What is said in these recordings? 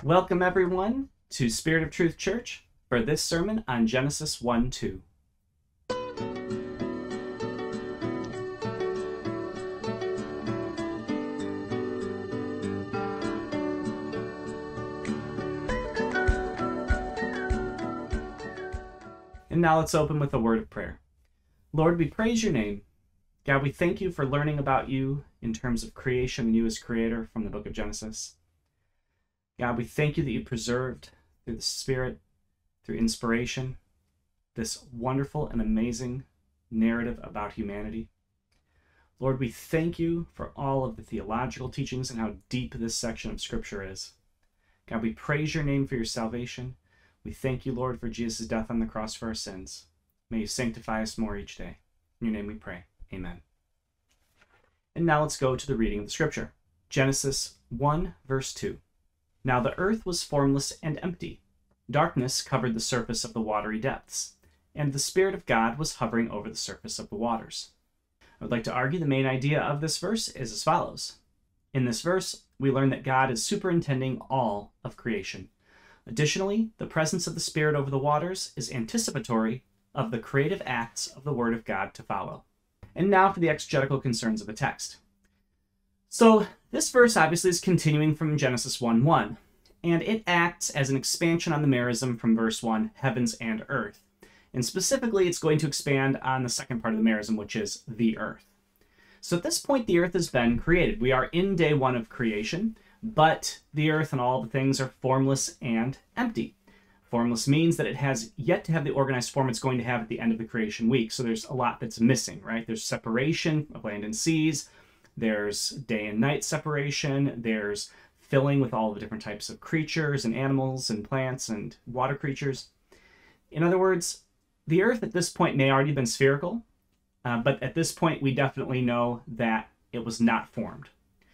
Welcome everyone to Spirit of Truth Church for this sermon on Genesis 1-2. And now let's open with a word of prayer. Lord, we praise your name. God, we thank you for learning about you in terms of creation and you as creator from the book of Genesis. God, we thank you that you preserved through the Spirit, through inspiration, this wonderful and amazing narrative about humanity. Lord, we thank you for all of the theological teachings and how deep this section of Scripture is. God, we praise your name for your salvation. We thank you, Lord, for Jesus' death on the cross for our sins. May you sanctify us more each day. In your name we pray. Amen. And now let's go to the reading of the Scripture. Genesis 1, verse 2. Now the earth was formless and empty. Darkness covered the surface of the watery depths, and the Spirit of God was hovering over the surface of the waters. I would like to argue the main idea of this verse is as follows. In this verse, we learn that God is superintending all of creation. Additionally, the presence of the Spirit over the waters is anticipatory of the creative acts of the Word of God to follow. And now for the exegetical concerns of the text. So this verse obviously is continuing from Genesis 1:1, and it acts as an expansion on the merism from verse 1, heavens and earth. And specifically, it's going to expand on the second part of the merism, which is the earth. So at this point, the earth has been created. We are in day one of creation, but the earth and all the things are formless and empty. Formless means that it has yet to have the organized form it's going to have at the end of the creation week. So there's a lot that's missing, right? There's separation of land and seas. There's day and night separation. There's filling with all the different types of creatures and animals and plants and water creatures. In other words, the earth at this point may already have been spherical, but at this point we definitely know that it was not formed.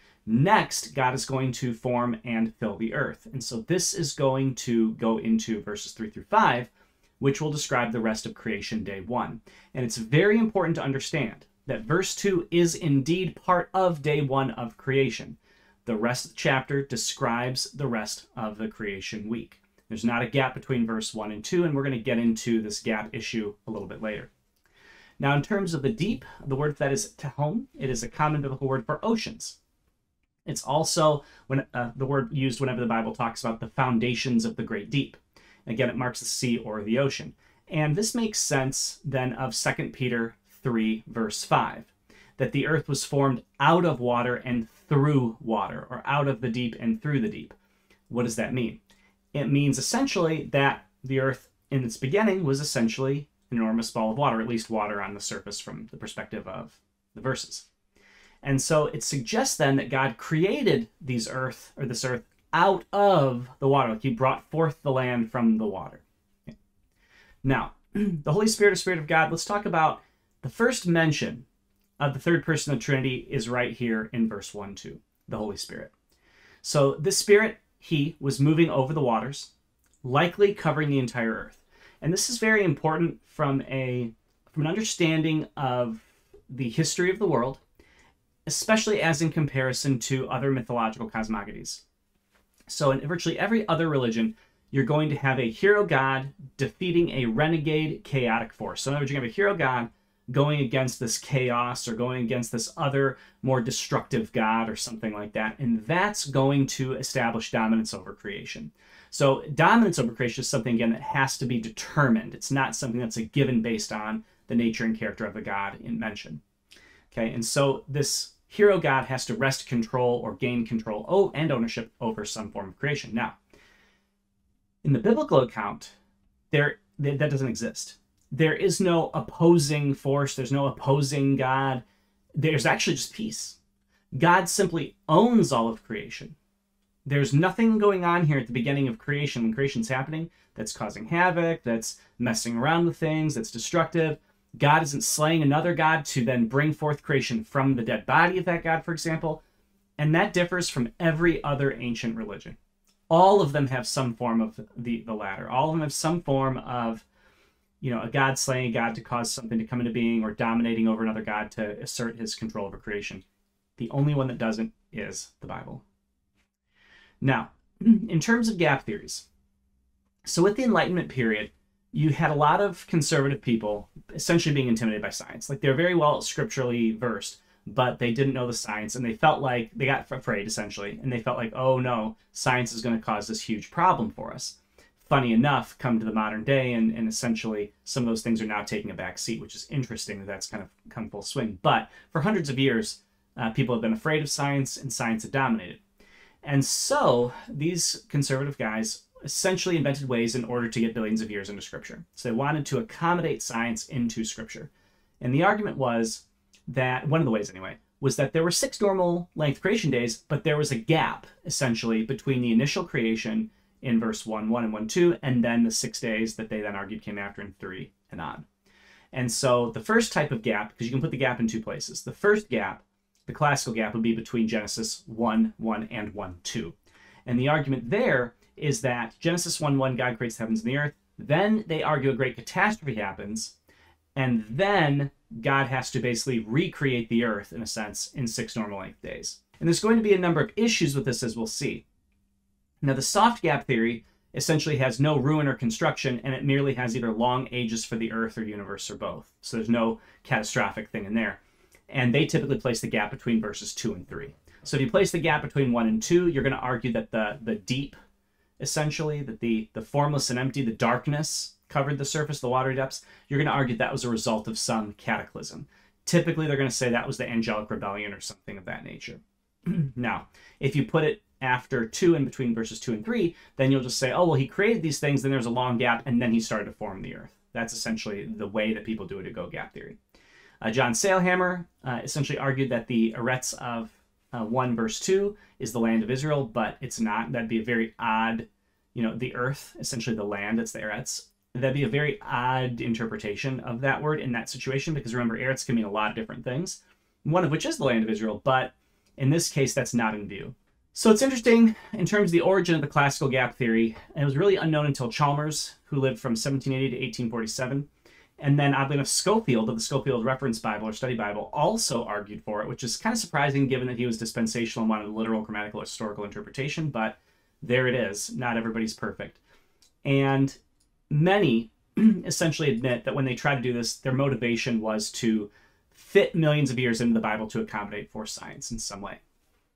Next, God is going to form and fill the earth. And so this is going to go into verses 3 through 5, which will describe the rest of creation day one. And it's very important to understand that verse 2 is indeed part of day one of creation. The rest of the chapter describes the rest of the creation week. There's not a gap between verse 1 and 2, and we're going to get into this gap issue a little bit later. Now, in terms of the deep, the word for that is tehom. It is a common biblical word for oceans. It's also the word used whenever the Bible talks about the foundations of the great deep. Again, it marks the sea or the ocean. And this makes sense then of 2 Peter 3, verse 5, that the earth was formed out of water and through water, or out of the deep and through the deep. What does that mean? It means essentially that the earth in its beginning was essentially an enormous ball of water, at least water on the surface from the perspective of the verses. And so it suggests then that God created this earth out of the water, like he brought forth the land from the water. Okay. Now, the Holy Spirit or Spirit of God, let's talk about the first mention of the third person of the Trinity is right here in verse 1-2, the Holy Spirit. So this Spirit, he was moving over the waters, likely covering the entire earth. And this is very important from an understanding of the history of the world, especially as in comparison to other mythological cosmogonies. So in virtually every other religion, you're going to have a hero god defeating a renegade chaotic force. So in other words, you're going to have a hero god going against this chaos or going against this other more destructive god or something like that. And that's going to establish dominance over creation. So dominance over creation is something, again, that has to be determined. It's not something that's a given based on the nature and character of the god in mention. Okay, and so this hero god has to wrest control or gain control and ownership over some form of creation. Now, in the biblical account, that doesn't exist. There is no opposing force. There's no opposing God. There's actually just peace. God simply owns all of creation. There's nothing going on here at the beginning of creation, when creation's happening, that's causing havoc, that's messing around with things, that's destructive. God isn't slaying another god to then bring forth creation from the dead body of that god, for example. And that differs from every other ancient religion. All of them have some form of the latter. All of them have some form of a god slaying a god to cause something to come into being, or dominating over another god to assert his control over creation. The only one that doesn't is the Bible. Now, in terms of gap theories, so with the Enlightenment period, you had a lot of conservative people essentially being intimidated by science. Like, they're very well scripturally versed, but they didn't know the science, and they felt like they got afraid, essentially, and they felt like, oh no, science is going to cause this huge problem for us. Funny enough, come to the modern day, and essentially some of those things are now taking a back seat, which is interesting that that's kind of come full swing. But for hundreds of years, people have been afraid of science, and science had dominated. And so these conservative guys essentially invented ways in order to get billions of years into Scripture. So they wanted to accommodate science into Scripture. And the argument was that, one of the ways anyway, was that there were 6 normal length creation days, but there was a gap, essentially, between the initial creation in verse 1:1 and 1:2, and then the 6 days that they then argued came after in 3 and on. And so the first type of gap, because you can put the gap in 2 places, the first gap, the classical gap, would be between Genesis 1:1 and 1:2. And the argument there is that Genesis 1:1, God creates the heavens and the earth. Then they argue a great catastrophe happens, and then God has to basically recreate the earth, in a sense, in 6 normal length days. And there's going to be a number of issues with this, as we'll see. Now, the soft gap theory essentially has no ruin or construction, and it merely has either long ages for the earth or universe or both. So there's no catastrophic thing in there. And they typically place the gap between verses 2 and 3. So if you place the gap between 1 and 2, you're going to argue that the deep, essentially, that the formless and empty, the darkness covered the surface, the watery depths, you're going to argue that was a result of some cataclysm. Typically, they're going to say that was the angelic rebellion or something of that nature. Now, if you put it after 2 in between verses 2 and 3, then you'll just say, oh, well, he created these things, then there's a long gap, and then he started to form the earth. That's essentially the way that people do it to go gap theory. John Sailhammer essentially argued that the Eretz of 1 verse 2 is the land of Israel, but it's not. That'd be a very odd, the earth, essentially the land, it's the Eretz. That'd be a very odd interpretation of that word in that situation, because remember, Eretz can mean a lot of different things, one of which is the land of Israel, but in this case, that's not in view. So it's interesting in terms of the origin of the classical gap theory, and it was really unknown until Chalmers, who lived from 1780 to 1847. And then, oddly enough, Scofield of the Scofield Reference Bible or Study Bible also argued for it, which is kind of surprising given that he was dispensational and wanted a literal, grammatical, historical interpretation, but there it is. Not everybody's perfect. And many essentially admit that when they try to do this, their motivation was to fit millions of years into the Bible to accommodate for science in some way.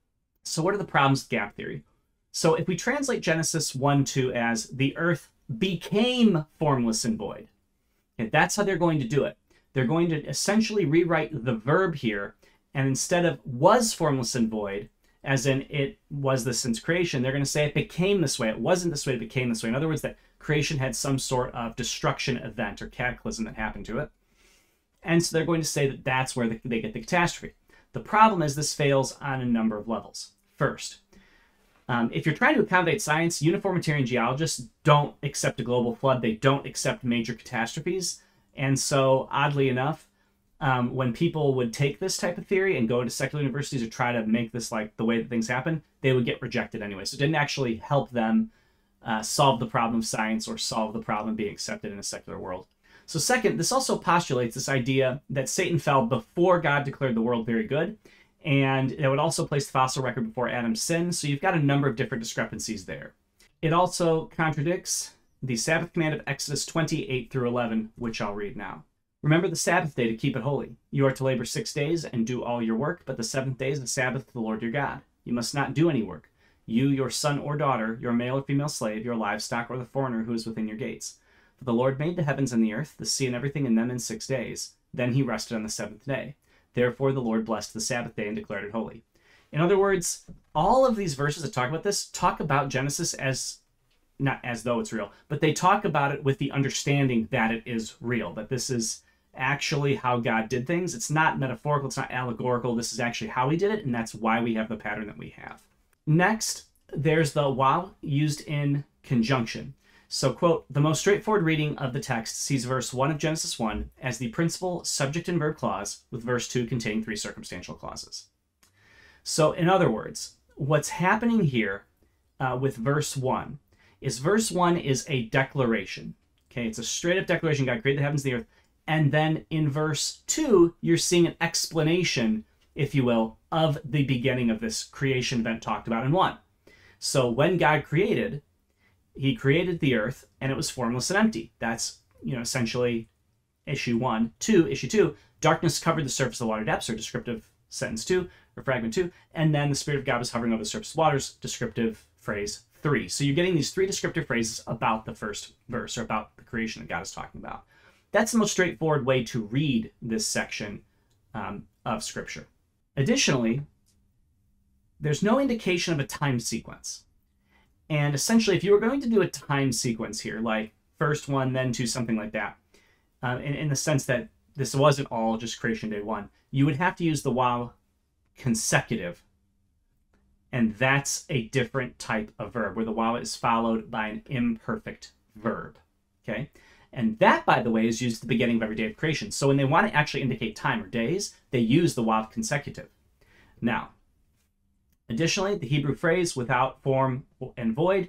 So what are the problems with gap theory? So if we translate Genesis 1:2 as the earth became formless and void, okay, that's how they're going to do it. They're going to essentially rewrite the verb here, and instead of was formless and void, as in it was this since creation, they're going to say it became this way. It wasn't this way, it became this way. In other words, that creation had some sort of destruction event or cataclysm that happened to it. And so they're going to say that that's where they get the catastrophe. The problem is this fails on a number of levels. First, if you're trying to accommodate science, uniformitarian geologists don't accept a global flood. They don't accept major catastrophes. And so, oddly enough, when people would take this type of theory and go to secular universities to try to make this like the way that things happen, they would get rejected anyway. So it didn't actually help them solve the problem of science or solve the problem being accepted in a secular world. So second, this also postulates this idea that Satan fell before God declared the world very good, and it would also place the fossil record before Adam's sin, so you've got a number of different discrepancies there. It also contradicts the Sabbath command of Exodus 28 through 11, which I'll read now. Remember the Sabbath day to keep it holy. You are to labor 6 days and do all your work, but the 7th day is the Sabbath to the Lord your God. You must not do any work. You, your son or daughter, your male or female slave, your livestock, or the foreigner who is within your gates. For the Lord made the heavens and the earth, the sea and everything in them in 6 days. Then he rested on the 7th day. Therefore the Lord blessed the Sabbath day and declared it holy. In other words, all of these verses that talk about this talk about Genesis as, not as though it's real, but they talk about it with the understanding that it is real, that this is actually how God did things. It's not metaphorical, it's not allegorical, this is actually how he did it, and that's why we have the pattern that we have. Next, there's the wow used in conjunction. So, quote, the most straightforward reading of the text sees verse 1 of Genesis 1 as the principal subject and verb clause, with verse 2 containing 3 circumstantial clauses. So, in other words, what's happening here with verse 1 is a declaration. Okay, it's a straight-up declaration. God created the heavens and the earth. And then in verse 2, you're seeing an explanation, if you will, of the beginning of this creation event talked about in 1. So when God created, he created the earth and it was formless and empty. That's, essentially issue 1. Issue 2, darkness covered the surface of the water depths, or descriptive sentence 2, or fragment 2. And then the Spirit of God was hovering over the surface of waters, descriptive phrase 3. So you're getting these 3 descriptive phrases about the first verse, or about the creation that God is talking about. That's the most straightforward way to read this section of Scripture. Additionally, there's no indication of a time sequence. And essentially, if you were going to do a time sequence here, like first 1, then 2, something like that, in the sense that this wasn't all just creation day 1, you would have to use the while consecutive. And that's a different type of verb, where the while is followed by an imperfect verb. Okay? And that, by the way, is used at the beginning of every day of creation. So when they want to actually indicate time or days, they use the while consecutive. Now, additionally, the Hebrew phrase without form and void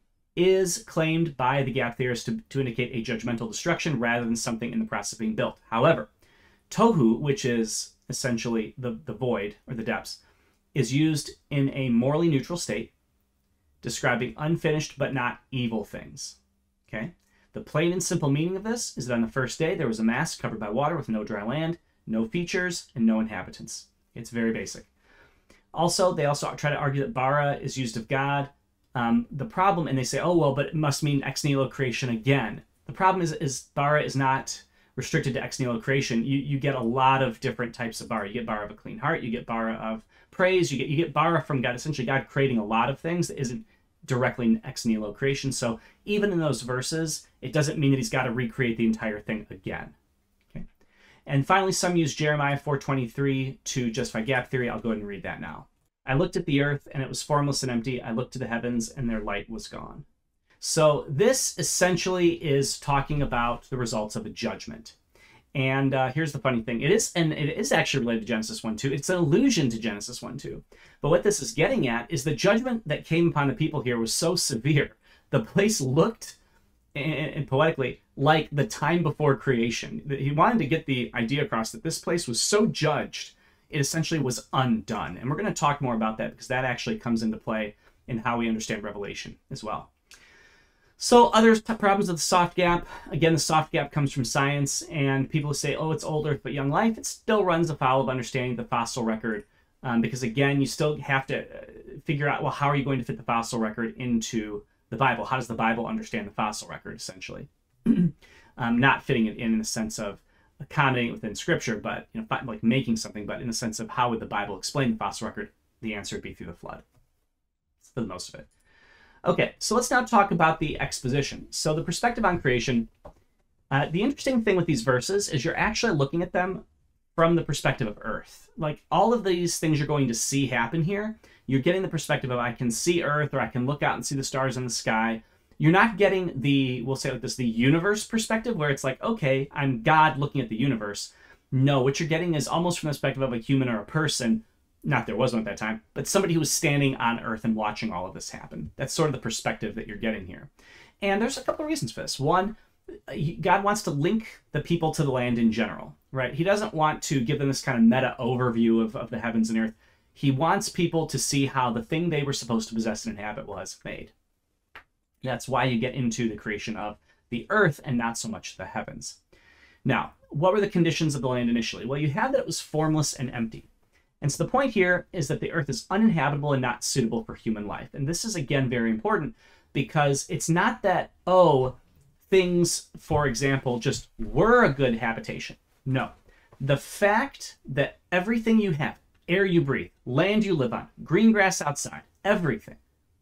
is claimed by the gap theorists to indicate a judgmental destruction rather than something in the process of being built. However, tohu, which is essentially the void or the depths, is used in a morally neutral state, describing unfinished but not evil things. Okay? The plain and simple meaning of this is that on the first day there was a mass covered by water with no dry land, no features, and no inhabitants. It's very basic. Also, they also try to argue that bara is used of God. The problem, and they say, oh, well, but it must mean ex nihilo creation again. The problem is bara is not restricted to ex nihilo creation. You get a lot of different types of bara. You get bara of a clean heart. You get bara of praise. You get bara from God, essentially God creating a lot of things that isn't directly ex nihilo creation. So even in those verses, it doesn't mean that he's got to recreate the entire thing again. Okay. And finally, some use Jeremiah 4:23 to justify gap theory. I'll go ahead and read that now. I looked at the earth, and it was formless and empty. I looked to the heavens, and their light was gone. So this essentially is talking about the results of a judgment. And here's the funny thing. It is actually related to Genesis 1:2. It's an allusion to Genesis 1:2. But what this is getting at is the judgment that came upon the people here was so severe. The place looked, and poetically, like the time before creation. He wanted to get the idea across that this place was so judged, it essentially was undone. And we're going to talk more about that because that actually comes into play in how we understand Revelation as well. So other problems with the soft gap. Again, the soft gap comes from science, and people who say, oh, it's old Earth but young life, it still runs afoul of understanding the fossil record. Because again, you still have to figure out, well, how are you going to fit the fossil record into the Bible? How does the Bible understand the fossil record, essentially? Not fitting it in the sense of accommodating it within Scripture, but like making something, but in the sense of how would the Bible explain the fossil record? The answer would be through the flood, for the most of it. Okay, so let's now talk about the exposition. So the perspective on creation, the interesting thing with these verses is you're actually looking at them from the perspective of Earth. Like all of these things you're going to see happen here, you're getting the perspective of I can see Earth, or I can look out and see the stars in the sky. You're not getting the, we'll say it like this, the universe perspective, where it's like, okay, I'm God looking at the universe. No, what you're getting is almost from the perspective of a human or a person. Not there was one at that time, but somebody who was standing on Earth and watching all of this happen. That's sort of the perspective that you're getting here. And there's a couple of reasons for this. One, God wants to link the people to the land in general, right? He doesn't want to give them this kind of meta overview of the heavens and earth. He wants people to see how the thing they were supposed to possess and inhabit was made. That's why you get into the creation of the earth and not so much the heavens. Now, what were the conditions of the land initially? Well, you have that it was formless and empty. And so the point here is that the earth is uninhabitable and not suitable for human life. And this is, again, very important because it's not that, oh, things, for example, just were a good habitation. No. The fact that everything you have, air you breathe, land you live on, green grass outside, everything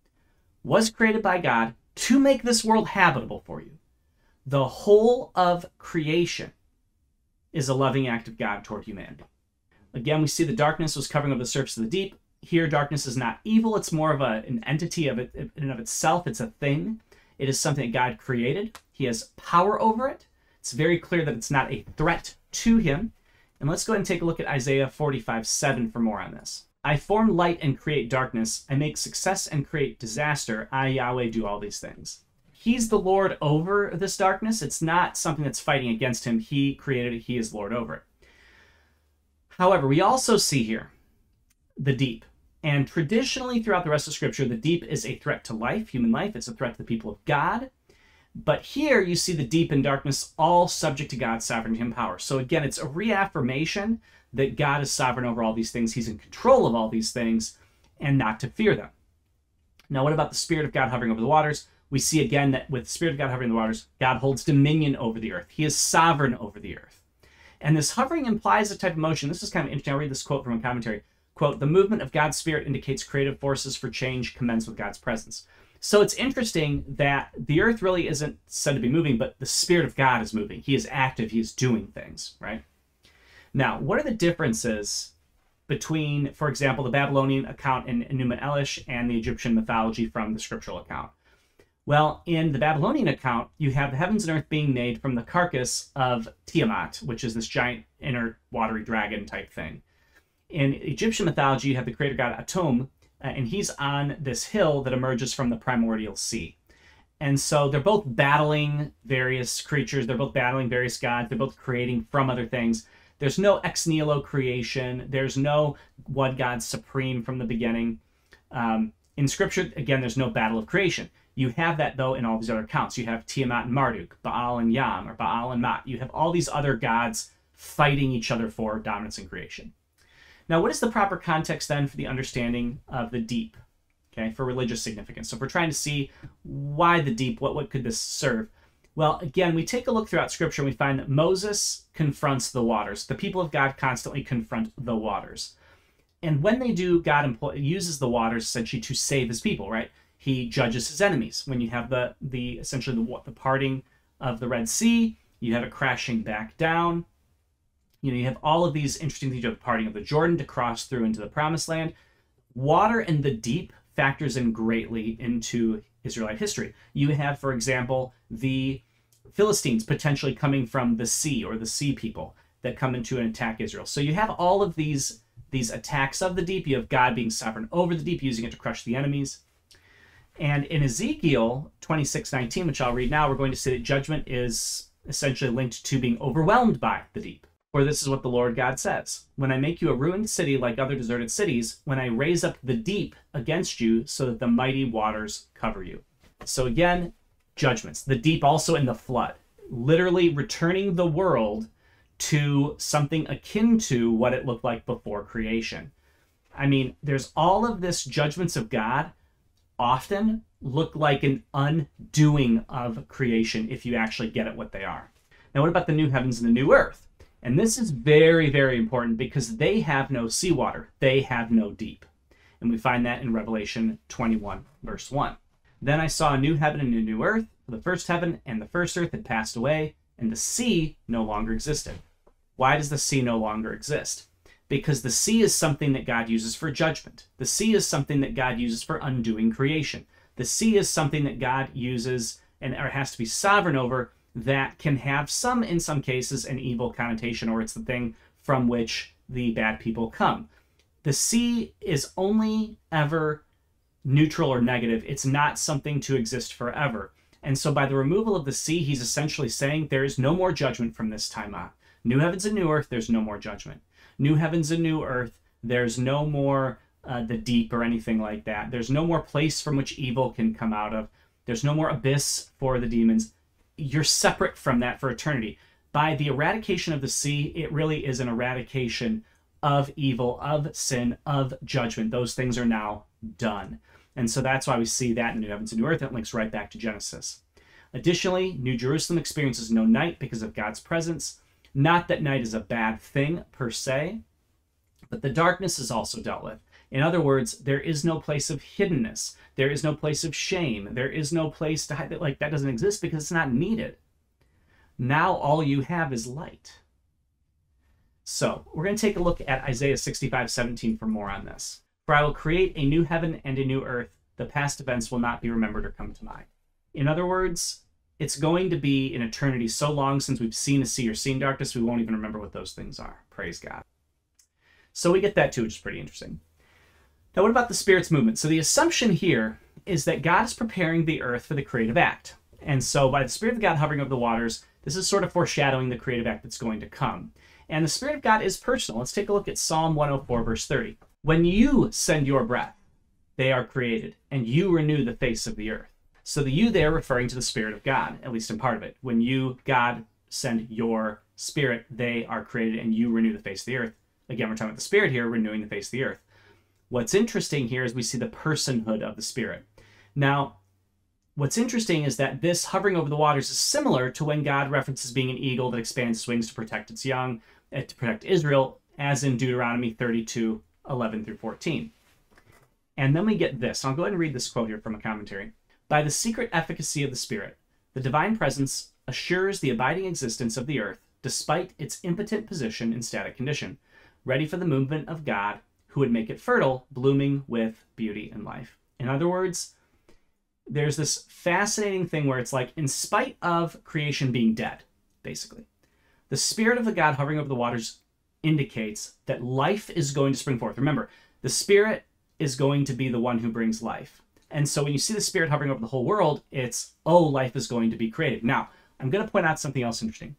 was created by God to make this world habitable for you. The whole of creation is a loving act of God toward humanity. Again, we see the darkness was covering over the surface of the deep. Here, darkness is not evil. It's more of an entity of it in and of itself. It's a thing. It is something that God created. He has power over it. It's very clear that it's not a threat to him. And let's go ahead and take a look at Isaiah 45:7 for more on this. I form light and create darkness. I make success and create disaster. I, Yahweh, do all these things. He's the Lord over this darkness. It's not something that's fighting against him. He created it. He is Lord over it. However, we also see here the deep. And traditionally, throughout the rest of Scripture, the deep is a threat to life, human life. It's a threat to the people of God. But here you see the deep and darkness all subject to God's sovereignty and power. So again, it's a reaffirmation that God is sovereign over all these things. He's in control of all these things, and not to fear them. Now, what about the Spirit of God hovering over the waters? We see again that with the Spirit of God hovering over the waters, God holds dominion over the earth. He is sovereign over the earth. And this hovering implies a type of motion. This is kind of interesting. I'll read this quote from a commentary. Quote, "The movement of God's Spirit indicates creative forces for change commence with God's presence." So it's interesting that the earth really isn't said to be moving, but the Spirit of God is moving. He is active. He is doing things, right? Now, what are the differences between, for example, the Babylonian account in Enuma Elish and the Egyptian mythology from the scriptural account? Well, in the Babylonian account, you have the heavens and earth being made from the carcass of Tiamat, which is this giant inner watery dragon type thing. In Egyptian mythology, you have the creator god Atum, and he's on this hill that emerges from the primordial sea. And so they're both battling various creatures. They're both battling various gods. They're both creating from other things. There's no ex nihilo creation. There's no one God supreme from the beginning. In Scripture, again, there's no battle of creation. You have that, though, in all these other accounts. You have Tiamat and Marduk, Baal and Yam, or Baal and Mat. You have all these other gods fighting each other for dominance in creation. Now, what is the proper context, then, for the understanding of the deep, okay, for religious significance? So if we're trying to see why the deep, what could this serve? Well, again, we take a look throughout Scripture and we find that Moses confronts the waters. The people of God constantly confront the waters. And when they do, God uses the waters essentially to save his people, right? He judges his enemies. When you have essentially the parting of the Red Sea, you have it crashing back down. You have all of these interesting things. You have the parting of the Jordan to cross through into the Promised Land. Water and the deep factors in greatly into Israelite history. You have, for example, the Philistines potentially coming from the sea, or the sea people that come into and attack Israel. So you have all of these attacks of the deep. You have God being sovereign over the deep, using it to crush the enemies. And in Ezekiel 26:19, which I'll read now, we're going to see that judgment is essentially linked to being overwhelmed by the deep. For this is what the Lord God says: "When I make you a ruined city like other deserted cities, when I raise up the deep against you so that the mighty waters cover you." So again, judgments. The deep also in the flood, literally returning the world to something akin to what it looked like before creation. I mean, there's all of this judgments of God often look like an undoing of creation if you actually get at what they are. Now, what about the new heavens and the new earth? And this is very, very important because they have no seawater. They have no deep. And we find that in Revelation 21, verse 1. "Then I saw a new heaven and a new earth. For the first heaven and the first earth had passed away, and the sea no longer existed." Why does the sea no longer exist? Because the sea is something that God uses for judgment. The sea is something that God uses for undoing creation. The sea is something that God uses or has to be sovereign over, that can have in some cases, an evil connotation, or it's the thing from which the bad people come. The sea is only ever neutral or negative. It's not something to exist forever. And so by the removal of the sea, he's essentially saying there is no more judgment from this time on. New heavens and new earth, there's no more judgment. New heavens and new earth, there's no more the deep or anything like that. There's no more place from which evil can come out of. There's no more abyss for the demons. You're separate from that for eternity. By the eradication of the sea, it really is an eradication of evil, of sin, of judgment. Those things are now done. And so that's why we see that in New Heavens and New Earth. It links right back to Genesis. Additionally, New Jerusalem experiences no night because of God's presence. Not that night is a bad thing per se, but the darkness is also dealt with. In other words, there is no place of hiddenness. There is no place of shame. There is no place to hide. Like, that doesn't exist because it's not needed. Now all you have is light. So we're going to take a look at Isaiah 65:17 for more on this. "For I will create a new heaven and a new earth. The past events will not be remembered or come to mind." In other words, it's going to be an eternity so long since we've seen a sea or seen darkness, we won't even remember what those things are. Praise God. So we get that too, which is pretty interesting. Now, what about the Spirit's movement? So the assumption here is that God is preparing the earth for the creative act. And so by the Spirit of God hovering over the waters, this is sort of foreshadowing the creative act that's going to come. And the Spirit of God is personal. Let's take a look at Psalm 104, verse 30. When you send your breath, they are created, and you renew the face of the earth. So the you there referring to the Spirit of God, at least in part of it. When you, God, send your Spirit, they are created, and you renew the face of the earth. Again, we're talking about the Spirit here, renewing the face of the earth. What's interesting here is we see the personhood of the Spirit. Now, what's interesting is that this hovering over the waters is similar to when God references being an eagle that expands its wings to protect its young, to protect Israel, as in Deuteronomy 32, 11 through 14. And then we get this. I'll go ahead and read this quote here from a commentary. By the secret efficacy of the Spirit, the divine presence assures the abiding existence of the earth despite its impotent position in static condition, ready for the movement of God who would make it fertile, blooming with beauty and life. In other words, there's this fascinating thing where it's like, in spite of creation being dead, basically, the Spirit of the God hovering over the waters indicates that life is going to spring forth. Remember, the Spirit is going to be the one who brings life. And so when you see the Spirit hovering over the whole world, it's, oh, life is going to be created. Now, I'm going to point out something else interesting.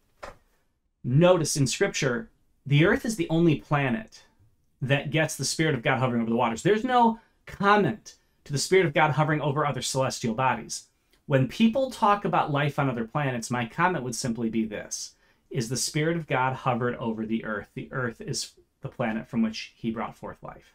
Notice in Scripture, the earth is the only planet that gets the Spirit of God hovering over the waters. There's no comment to the Spirit of God hovering over other celestial bodies. When people talk about life on other planets, my comment would simply be this: is the Spirit of God hovered over the earth. The earth is the planet from which he brought forth life.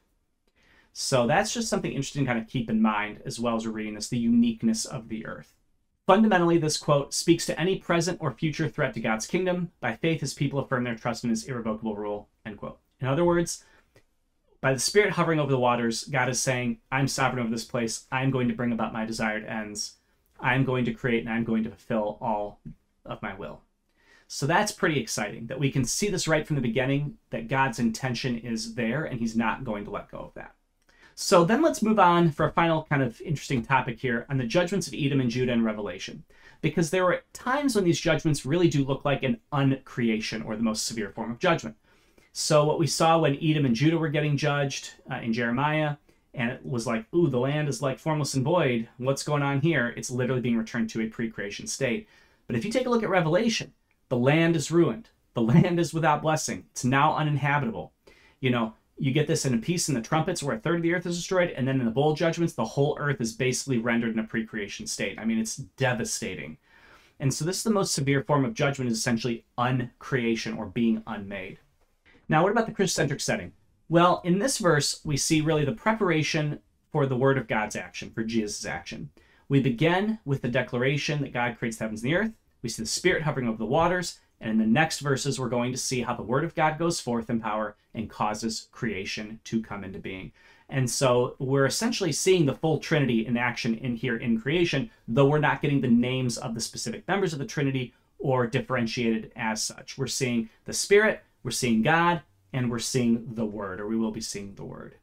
So that's just something interesting to kind of keep in mind as well as we're reading this, the uniqueness of the earth. Fundamentally, this quote speaks to any present or future threat to God's kingdom. By faith, his people affirm their trust in his irrevocable rule, end quote. In other words, by the Spirit hovering over the waters, God is saying, I'm sovereign over this place. I'm going to bring about my desired ends. I'm going to create and I'm going to fulfill all of my will. So that's pretty exciting that we can see this right from the beginning, that God's intention is there and he's not going to let go of that. So then let's move on for a final kind of interesting topic here on the judgments of Edom and Judah in Revelation, because there are times when these judgments really do look like an uncreation or the most severe form of judgment. So what we saw when Edom and Judah were getting judged in Jeremiah, and it was like, ooh, the land is like formless and void. What's going on here? It's literally being returned to a pre-creation state. But if you take a look at Revelation, the land is ruined. The land is without blessing. It's now uninhabitable. You know, you get this in a piece in the trumpets where a third of the earth is destroyed, and then in the bowl judgments, the whole earth is basically rendered in a pre-creation state. I mean, it's devastating. And so this is the most severe form of judgment, is essentially uncreation or being unmade. Now, what about the Christocentric setting? Well, in this verse, we see really the preparation for the word of God's action, for Jesus' action. We begin with the declaration that God creates the heavens and the earth. We see the Spirit hovering over the waters. And in the next verses, we're going to see how the word of God goes forth in power and causes creation to come into being. And so we're essentially seeing the full Trinity in action in here in creation, though we're not getting the names of the specific members of the Trinity or differentiated as such. We're seeing the Spirit, we're seeing God, and we're seeing the Word, or we will be seeing the Word.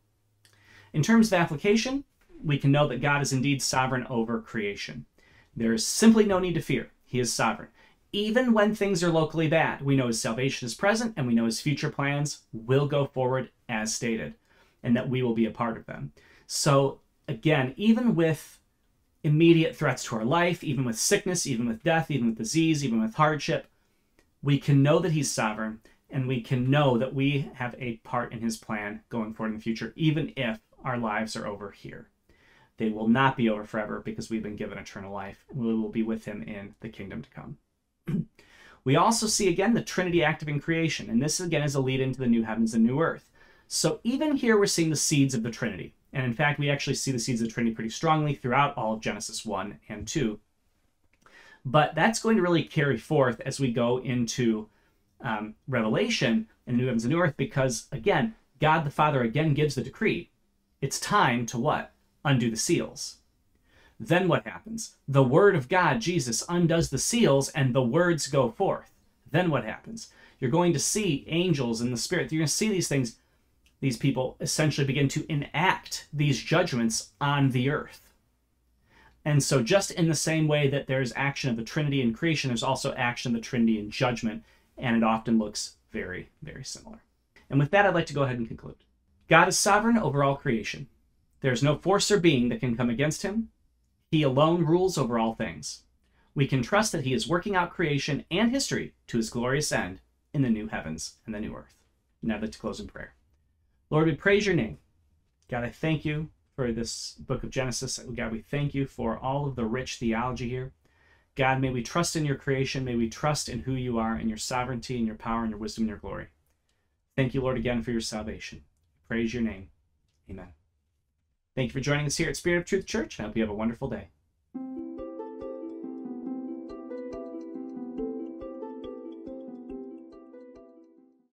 In terms of application, we can know that God is indeed sovereign over creation. There is simply no need to fear. He is sovereign. Even when things are locally bad, we know his salvation is present, and we know his future plans will go forward as stated, and that we will be a part of them. So again, even with immediate threats to our life, even with sickness, even with death, even with disease, even with hardship, we can know that he's sovereign, and we can know that we have a part in his plan going forward in the future, even if our lives are over here. They will not be over forever because we've been given eternal life, and we will be with him in the kingdom to come. We also see again the Trinity active in creation, and this again is a lead into the new heavens and new earth. So even here we're seeing the seeds of the Trinity, and in fact we actually see the seeds of the Trinity pretty strongly throughout all of Genesis 1 and 2. But that's going to really carry forth as we go into Revelation and the new heavens and new earth, because again, God the Father again gives the decree. It's time to what? Undo the seals. Then what happens? The word of God, Jesus, undoes the seals and the words go forth. Then what happens? You're going to see angels in the Spirit. You're going to see these things, these people essentially begin to enact these judgments on the earth. And so just in the same way that there's action of the Trinity in creation, there's also action of the Trinity in judgment, and it often looks very, very similar. And with that, I'd like to go ahead and conclude. God is sovereign over all creation. There is no force or being that can come against him. He alone rules over all things. We can trust that he is working out creation and history to his glorious end in the new heavens and the new earth. Now I'd like to close in prayer. Lord, we praise your name. God, I thank you for this book of Genesis. God, we thank you for all of the rich theology here. God, may we trust in your creation. May we trust in who you are and your sovereignty and your power and your wisdom and your glory. Thank you, Lord, again for your salvation. Praise your name. Amen. Thank you for joining us here at Spirit of Truth Church. I hope you have a wonderful day.